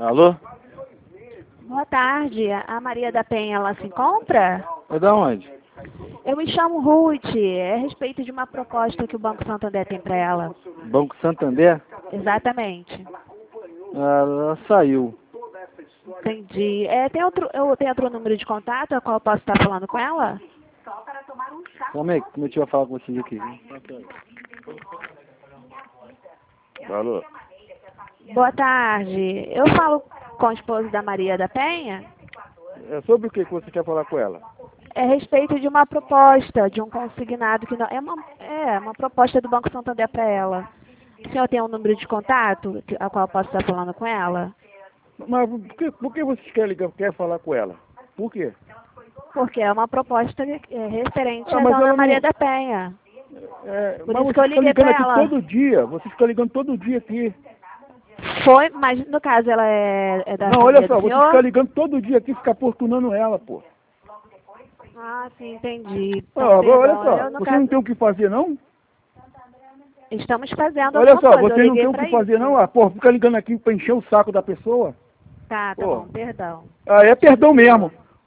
Alô? Boa tarde. A Maria da Penha, ela se encontra? É da onde? Eu me chamo Ruth. É a respeito de uma proposta que o Banco Santander tem para ela. Banco Santander? Exatamente. Ela saiu. Entendi. Eu tenho outro número de contato, a qual eu posso estar falando com ela? Como é que eu tive a falar com vocês aqui? Alô? Boa tarde. Eu falo com o esposo da Maria da Penha? É sobre o que você quer falar com ela? É a respeito de uma proposta, de um consignado que não, uma proposta do Banco Santander para ela. O senhor tem um número de contato a qual eu posso estar falando com ela? Mas por que você quer falar com ela? Por quê? Porque é uma proposta referente à mas dona ela Maria não... da Penha. Por mas isso você que eu fica liguei ligando para aqui ela. todo dia. Você fica ligando todo dia aqui. Foi, mas no caso ela é da Não, olha família só, do você fica senhor? ligando todo dia aqui, fica importunando ela, pô. Ah, sim, entendi. Então, Agora, olha perdão, só, eu no você não caso... tem o que fazer, não? Estamos fazendo Olha alguma só, coisa, eu você não tem liguei o para que fazer, não? isso. Ah, pô, fica ligando aqui pra encher o saco da pessoa. Tá Pô. bom, perdão. Ah, é perdão mesmo.